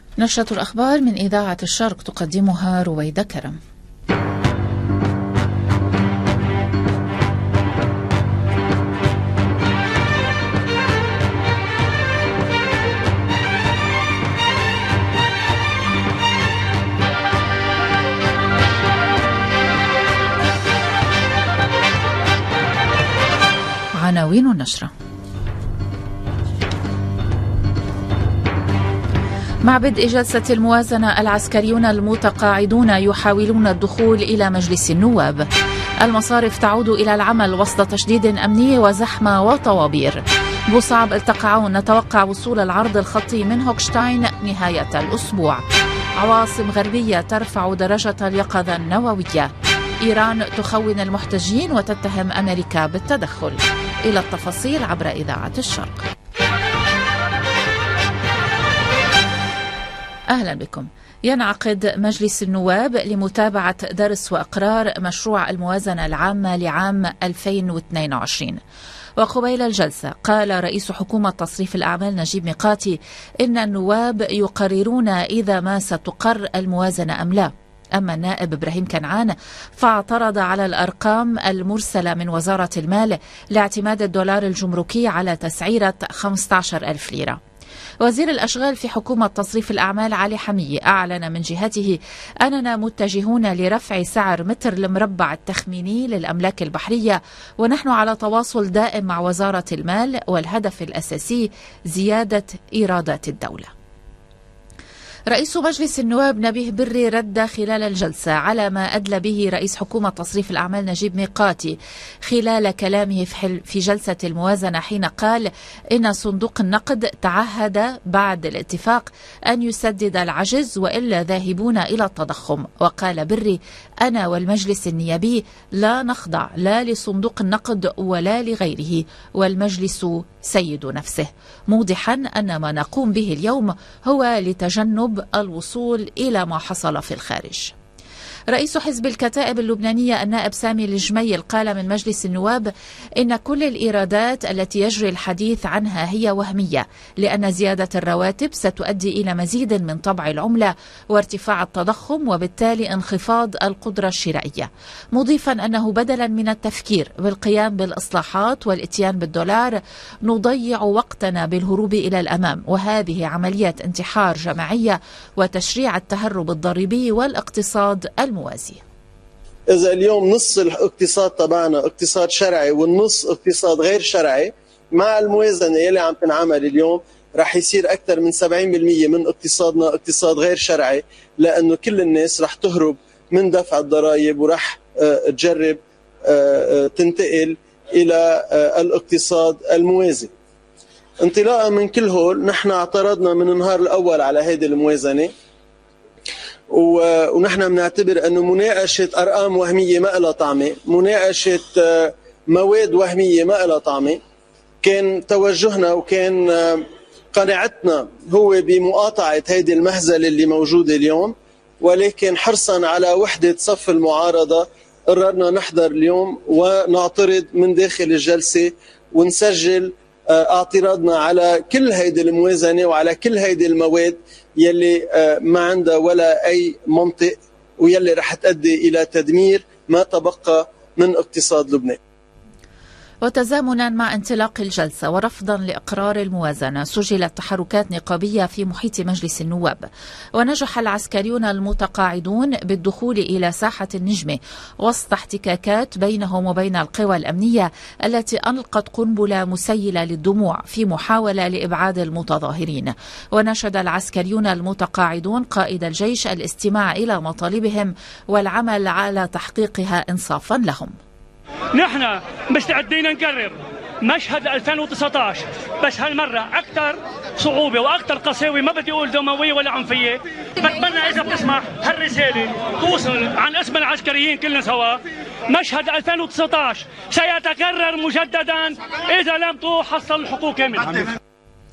نشرة الأخبار من إذاعة الشرق تقدمها رويدة كرم. عناوين النشرة: مع بدء جلسة الموازنة العسكريون المتقاعدون يحاولون الدخول إلى مجلس النواب. المصارف تعود إلى العمل وسط تشديد أمني وزحمة وطوابير. بوصعب التقاعون نتوقع وصول العرض الخطي من هوكشتاين نهاية الأسبوع. عواصم غربية ترفع درجة اليقظة النووية. إيران تخون المحتجين وتتهم أمريكا بالتدخل. إلى التفاصيل عبر إذاعة الشرق. أهلا بكم. ينعقد مجلس النواب لمتابعة درس وإقرار مشروع الموازنة العامة لعام 2022. وقبيل الجلسة قال رئيس حكومة تصريف الأعمال نجيب ميقاتي إن النواب يقررون إذا ما ستقر الموازنة أم لا. أما النائب إبراهيم كنعان فاعترض على الأرقام المرسلة من وزارة المال لاعتماد الدولار الجمركي على تسعيرة 15,000 ليرة. وزير الأشغال في حكومة تصريف الأعمال علي حمية أعلن من جهته أننا متجهون لرفع سعر متر المربع التخميني للأملاك البحرية، ونحن على تواصل دائم مع وزارة المال، والهدف الأساسي زيادة إيرادات الدولة. رئيس مجلس النواب نبيه بري رد خلال الجلسة على ما أدلى به رئيس حكومة تصريف الأعمال نجيب ميقاتي خلال كلامه في جلسة الموازنة، حين قال إن صندوق النقد تعهد بعد الاتفاق أن يسدد العجز وإلا ذاهبون إلى التضخم. وقال بري: أنا والمجلس النيابي لا نخضع لا لصندوق النقد ولا لغيره، والمجلس سيد نفسه، موضحا أن ما نقوم به اليوم هو لتجنب الوصول إلى ما حصل في الخارج. رئيس حزب الكتائب اللبنانية النائب سامي الجميل قال من مجلس النواب إن كل الإيرادات التي يجري الحديث عنها هي وهمية، لأن زيادة الرواتب ستؤدي إلى مزيد من طبع العملة وارتفاع التضخم وبالتالي انخفاض القدرة الشرائية، مضيفا أنه بدلا من التفكير بالقيام بالإصلاحات والإتيان بالدولار نضيع وقتنا بالهروب إلى الأمام، وهذه عملية انتحار جماعية وتشريع التهرب الضريبي والاقتصاد الموازي. إذا اليوم نص الاقتصاد تبعنا اقتصاد شرعي والنص اقتصاد غير شرعي، مع الموازنة يلي عم تنعمل اليوم رح يصير أكثر من 70% من اقتصادنا اقتصاد غير شرعي، لأنه كل الناس رح تهرب من دفع الضرائب ورح تجرب تنتقل إلى الاقتصاد الموازي. انطلاقا من كل هول نحن اعترضنا من النهار الأول على هذه الموازنة، ونحن بنعتبر أنه مناقشة أرقام وهمية ما لها طعمة، مناقشة مواد وهمية ما لها طعمة. كان توجهنا وكان قناعتنا هو بمقاطعة هذه المهزلة اللي موجودة اليوم، ولكن حرصا على وحدة صف المعارضة قررنا نحضر اليوم ونعترض من داخل الجلسة ونسجل اعتراضنا على كل هيدي الموازنة وعلى كل هيدي المواد يلي ما عندها ولا أي منطق، ويلي رح تؤدي إلى تدمير ما تبقى من اقتصاد لبنان. وتزامنا مع انطلاق الجلسة ورفضا لإقرار الموازنة سجلت تحركات نقابية في محيط مجلس النواب، ونجح العسكريون المتقاعدون بالدخول إلى ساحة النجمة وسط احتكاكات بينهم وبين القوى الأمنية التي ألقت قنبلة مسيلة للدموع في محاولة لإبعاد المتظاهرين. ونشد العسكريون المتقاعدون قائد الجيش الاستماع إلى مطالبهم والعمل على تحقيقها إنصافا لهم. نحن مستعدين نقرب مشهد 2019، بس هالمرة أكثر صعوبة وأكثر قساوة، ما بدي أقول دموية ولا عنفية. بتمنى إذا بتسمح هالرسالة توصل عن اسم العسكريين كلنا سوا. مشهد 2019 سيتكرر مجددا إذا لم تحصل الحقوق كاملة.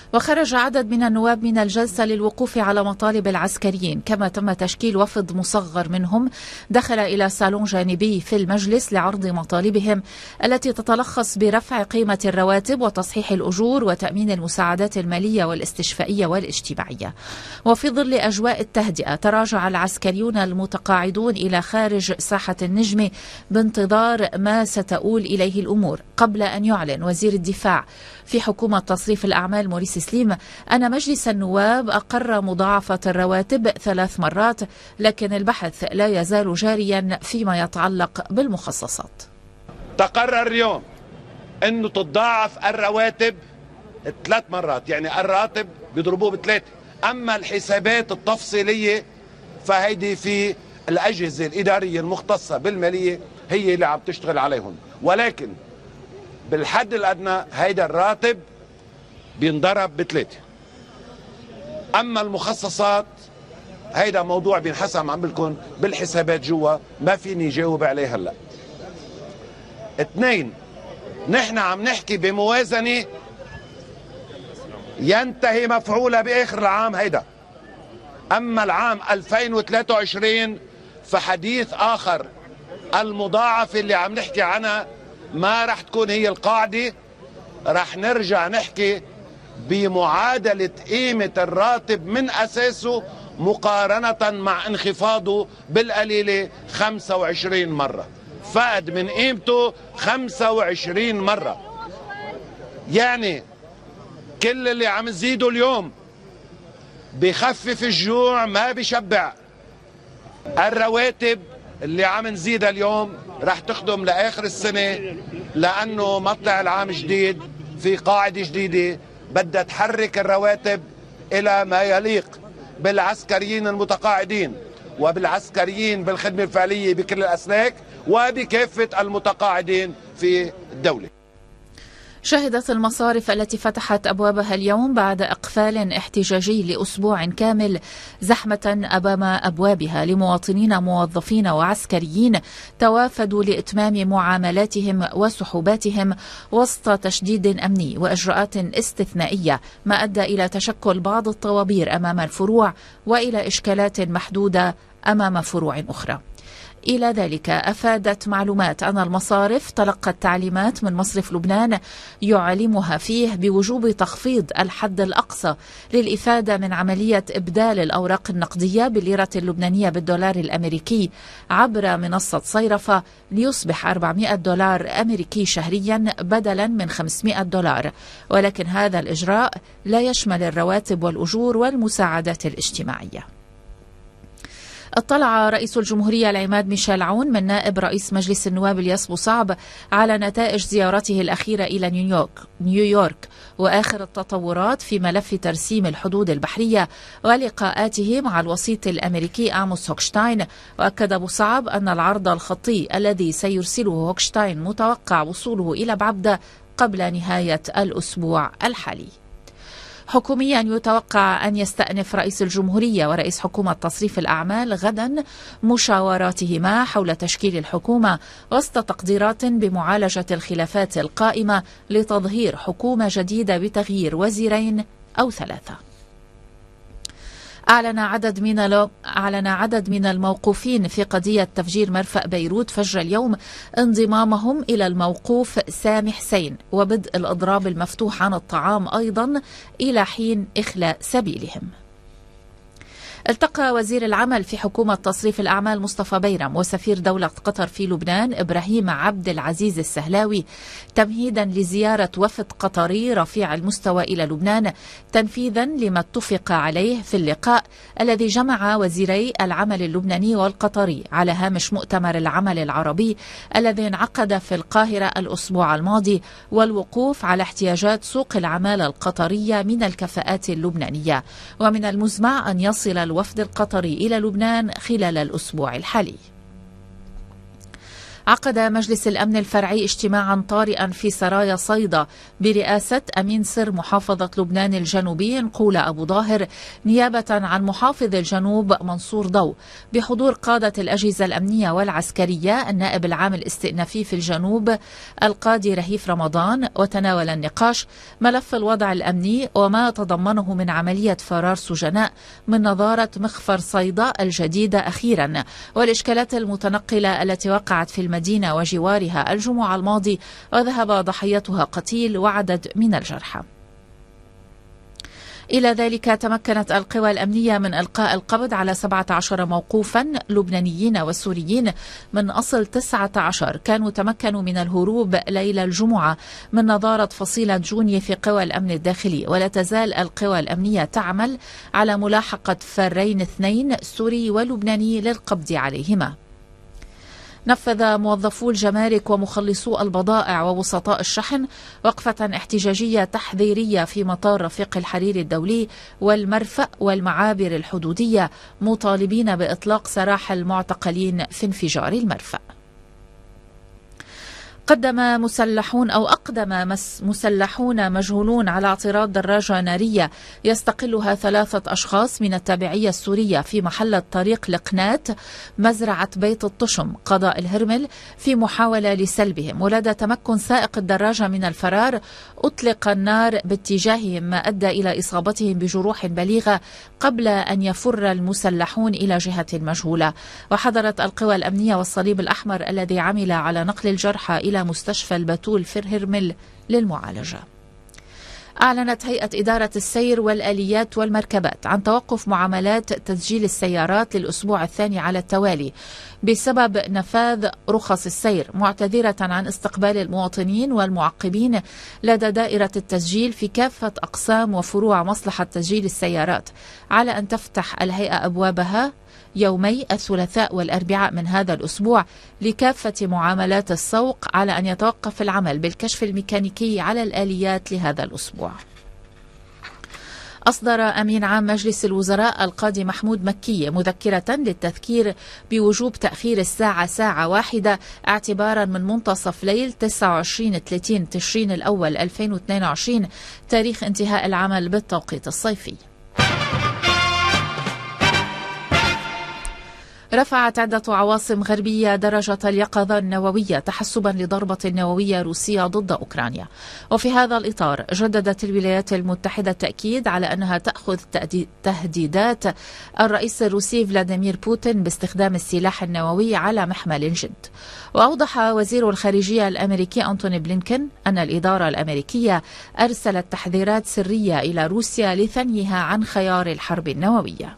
وخرج عدد من النواب من الجلسة للوقوف على مطالب العسكريين، كما تم تشكيل وفد مصغر منهم دخل إلى صالون جانبي في المجلس لعرض مطالبهم التي تتلخص برفع قيمة الرواتب وتصحيح الأجور وتأمين المساعدات المالية والاستشفائية والاجتماعية. وفي ظل أجواء التهدئة تراجع العسكريون المتقاعدون إلى خارج ساحة النجم بانتظار ما ستؤول إليه الأمور، قبل أن يعلن وزير الدفاع في حكومة تصريف الأعمال موريس سليم أن مجلس النواب أقر مضاعفة الرواتب 3 مرات، لكن البحث لا يزال جاريا فيما يتعلق بالمخصصات. تقرر اليوم أنه تضاعف الرواتب 3 مرات، يعني الراتب بيضربوه ب3. أما الحسابات التفصيلية فهيدي في الأجهزة الإدارية المختصة بالمالية هي اللي عم تشتغل عليهم، ولكن بالحد الأدنى هيدا الراتب بينضرب ب3. أما المخصصات هيدا موضوع بينحسم عم لكم بالحسابات جوا، ما فيني جاوب عليه هلا. 2، نحن عم نحكي بموازنة ينتهي مفعولها بآخر العام هيدا. أما العام 2023 فحديث آخر. المضاعفة اللي عم نحكي عنها ما رح تكون هي القاعدة، رح نرجع نحكي بمعادلة قيمة الراتب من أساسه مقارنة مع انخفاضه بالقليلة 25 مرة، فقد من قيمته 25 مرة. يعني كل اللي عم نزيده اليوم بخفف الجوع ما بيشبع. الرواتب اللي عم نزيدها اليوم رح تخدم لآخر السنة، لأنه مطلع العام جديد في قاعدة جديدة بدها تحرك الرواتب إلى ما يليق بالعسكريين المتقاعدين وبالعسكريين بالخدمة الفعلية بكل الأسلاك وبكافة المتقاعدين في الدولة. شهدت المصارف التي فتحت أبوابها اليوم بعد إقفال احتجاجي لأسبوع كامل زحمة أمام أبوابها لمواطنين موظفين وعسكريين توافدوا لإتمام معاملاتهم وسحوباتهم وسط تشديد أمني وإجراءات استثنائية، ما أدى إلى تشكل بعض الطوابير أمام الفروع وإلى إشكالات محدودة أمام فروع أخرى. إلى ذلك أفادت معلومات أن المصارف تلقت تعليمات من مصرف لبنان يعلمها فيه بوجوب تخفيض الحد الأقصى للإفادة من عملية إبدال الأوراق النقدية بالليرة اللبنانية بالدولار الأمريكي عبر منصة صيرفة ليصبح $400 أمريكي شهريا بدلا من $500، ولكن هذا الإجراء لا يشمل الرواتب والأجور والمساعدات الاجتماعية. اطلع رئيس الجمهورية العماد ميشيل عون من نائب رئيس مجلس النواب الياس بوصعب على نتائج زيارته الأخيرة إلى نيويورك وآخر التطورات في ملف ترسيم الحدود البحرية ولقاءاته مع الوسيط الأمريكي آموس هوكشتاين. وأكد بوصعب أن العرض الخطي الذي سيرسله هوكشتاين متوقع وصوله إلى بعبدة قبل نهاية الأسبوع الحالي. حكوميا يتوقع أن يستأنف رئيس الجمهورية ورئيس حكومة تصريف الأعمال غدا مشاوراتهما حول تشكيل الحكومة وسط تقديرات بمعالجة الخلافات القائمة لتظهير حكومة جديدة بتغيير وزيرين أو 3. أعلن عدد من الموقوفين في قضية تفجير مرفأ بيروت فجر اليوم انضمامهم إلى الموقوف سامي حسين وبدء الإضراب المفتوح عن الطعام أيضا إلى حين إخلاء سبيلهم. التقى وزير العمل في حكومة تصريف الأعمال مصطفى بيرم وسفير دولة قطر في لبنان إبراهيم عبد العزيز السهلاوي تمهيدا لزيارة وفد قطري رفيع المستوى إلى لبنان تنفيذا لما اتفق عليه في اللقاء الذي جمع وزيري العمل اللبناني والقطري على هامش مؤتمر العمل العربي الذي انعقد في القاهرة الأسبوع الماضي، والوقوف على احتياجات سوق العمالة القطرية من الكفاءات اللبنانية. ومن المزمع أن يصل الوفد القطري إلى لبنان خلال الأسبوع الحالي. عقد مجلس الأمن الفرعي اجتماعا طارئا في سرايا صيدا برئاسة أمين سر محافظة لبنان الجنوبي نقولة أبو ظاهر نيابة عن محافظ الجنوب منصور ضو، بحضور قادة الأجهزة الأمنية والعسكرية، النائب العام الاستئنافي في الجنوب القاضي رهيف رمضان. وتناول النقاش ملف الوضع الأمني وما تضمنه من عملية فرار سجناء من نظارة مخفر صيدا الجديدة أخيرا، والإشكالات المتنقلة التي وقعت في المدينة وجوارها الجمعة الماضي وذهب ضحيتها قتيل وعدد من الجرحى. إلى ذلك تمكنت القوى الأمنية من إلقاء القبض على 17 موقوفا لبنانيين وسوريين من أصل 19 كانوا تمكنوا من الهروب ليلة الجمعة من نظارة فصيلة جوني في قوى الأمن الداخلي. ولا تزال القوى الأمنية تعمل على ملاحقة فارين 2 سوري ولبناني للقبض عليهما. نفذ موظفو الجمارك ومخلصو البضائع ووسطاء الشحن وقفة احتجاجية تحذيرية في مطار رفيق الحريري الدولي والمرفأ والمعابر الحدودية، مطالبين بإطلاق سراح المعتقلين في انفجار المرفأ. أقدم مسلحون مجهولون على اعتراض دراجة نارية يستقلها 3 أشخاص من التابعية السورية في محل طريق لقنات مزرعة بيت الطشم قضاء الهرمل في محاولة لسلبهم. ولدى تمكن سائق الدراجة من الفرار أطلق النار باتجاههم ما أدى إلى إصابتهم بجروح بليغة قبل أن يفر المسلحون إلى جهة مجهولة. وحضرت القوى الأمنية والصليب الأحمر الذي عمل على نقل الجرحى إلى مستشفى البتول في الهرمل للمعالجة. أعلنت هيئة إدارة السير والآليات والمركبات عن توقف معاملات تسجيل السيارات للأسبوع الثاني على التوالي بسبب نفاذ رخص السير، معتذرة عن استقبال المواطنين والمعقبين لدى دائرة التسجيل في كافة أقسام وفروع مصلحة تسجيل السيارات، على أن تفتح الهيئة أبوابها يومي الثلاثاء والأربعاء من هذا الأسبوع لكافة معاملات السوق، على أن يتوقف العمل بالكشف الميكانيكي على الآليات لهذا الأسبوع. أصدر أمين عام مجلس الوزراء القاضي محمود مكي مذكرة للتذكير بوجوب تأخير الساعة ساعة واحدة اعتبارا من منتصف ليل 29/30 تشرين الأول 2022 تاريخ انتهاء العمل بالتوقيت الصيفي. رفعت عدة عواصم غربية درجة اليقظة النووية تحسبا لضربة نووية روسية ضد أوكرانيا. وفي هذا الإطار جددت الولايات المتحدة التأكيد على أنها تأخذ تهديدات الرئيس الروسي فلاديمير بوتين باستخدام السلاح النووي على محمل جد. وأوضح وزير الخارجية الأمريكي أنتوني بلينكن أن الإدارة الأمريكية أرسلت تحذيرات سرية إلى روسيا لثنيها عن خيار الحرب النووية.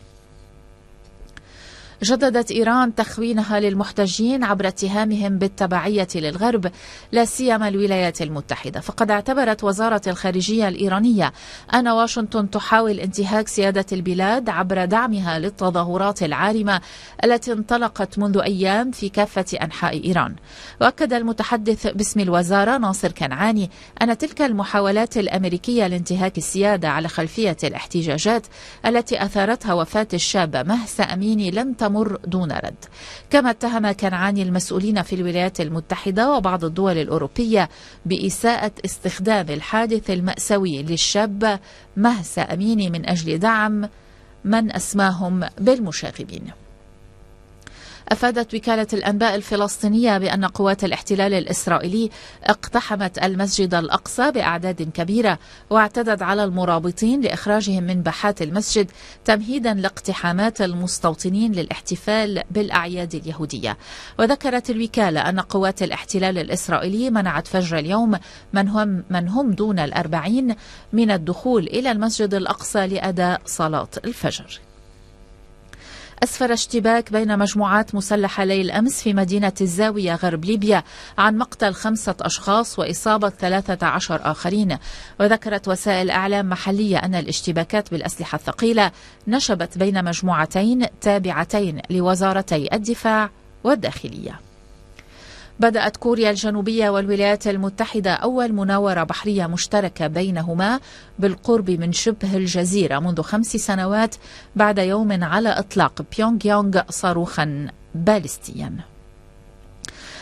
جددت إيران تخوينها للمحتجين عبر اتهامهم بالتبعية للغرب لا سيما الولايات المتحدة. فقد اعتبرت وزارة الخارجية الإيرانية أن واشنطن تحاول انتهاك سيادة البلاد عبر دعمها للتظاهرات العارمة التي انطلقت منذ أيام في كافة أنحاء إيران. وأكد المتحدث باسم الوزارة ناصر كنعاني أن تلك المحاولات الأمريكية لانتهاك السيادة على خلفية الاحتجاجات التي أثارتها وفاة الشابة مهسا أميني لم تمر دون رد. كما اتهم كنعاني المسؤولين في الولايات المتحدة وبعض الدول الأوروبية بإساءة استخدام الحادث المأساوي للشابة مهسا أميني من أجل دعم من أسماهم بالمشاغبين. أفادت وكالة الأنباء الفلسطينية بأن قوات الاحتلال الإسرائيلي اقتحمت المسجد الأقصى بأعداد كبيرة واعتدت على المرابطين لإخراجهم من باحات المسجد تمهيدا لاقتحامات المستوطنين للاحتفال بالأعياد اليهودية. وذكرت الوكالة أن قوات الاحتلال الإسرائيلي منعت فجر اليوم من هم دون 40 من الدخول إلى المسجد الأقصى لأداء صلاة الفجر. أسفر اشتباك بين مجموعات مسلحة ليل أمس في مدينة الزاوية غرب ليبيا عن مقتل 5 أشخاص وإصابة 13 آخرين. وذكرت وسائل إعلام محلية أن الاشتباكات بالأسلحة الثقيلة نشبت بين مجموعتين تابعتين لوزارتي الدفاع والداخلية. بدأت كوريا الجنوبية والولايات المتحدة أول مناورة بحرية مشتركة بينهما بالقرب من شبه الجزيرة منذ 5 سنوات بعد يوم على إطلاق بيونغ يانغ صاروخا باليستيا.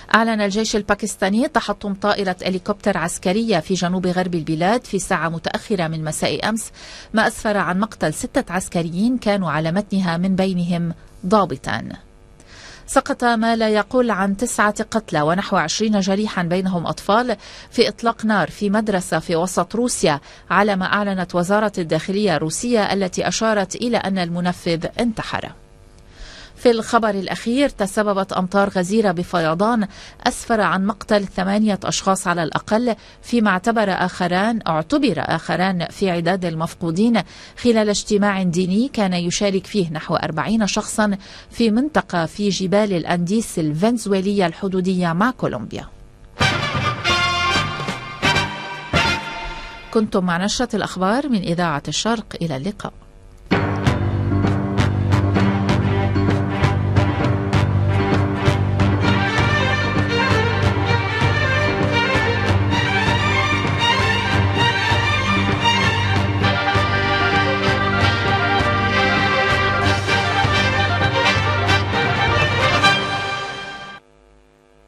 أعلن الجيش الباكستاني تحطم طائرة هليكوبتر عسكرية في جنوب غرب البلاد في ساعة متأخرة من مساء أمس، ما أسفر عن مقتل 6 عسكريين كانوا على متنها من بينهم ضابطان. سقط ما لا يقل عن 9 قتلى ونحو 20 جريحا بينهم أطفال في إطلاق نار في مدرسة في وسط روسيا، على ما أعلنت وزارة الداخلية الروسية التي أشارت إلى أن المنفذ انتحر. في الخبر الأخير، تسببت أمطار غزيرة بفيضان أسفر عن مقتل 8 أشخاص على الأقل، فيما اعتبر آخران في عداد المفقودين خلال اجتماع ديني كان يشارك فيه نحو 40 شخصا في منطقة في جبال الأنديس الفنزويلية الحدودية مع كولومبيا. كنتم مع نشرة الأخبار من إذاعة الشرق، إلى اللقاء.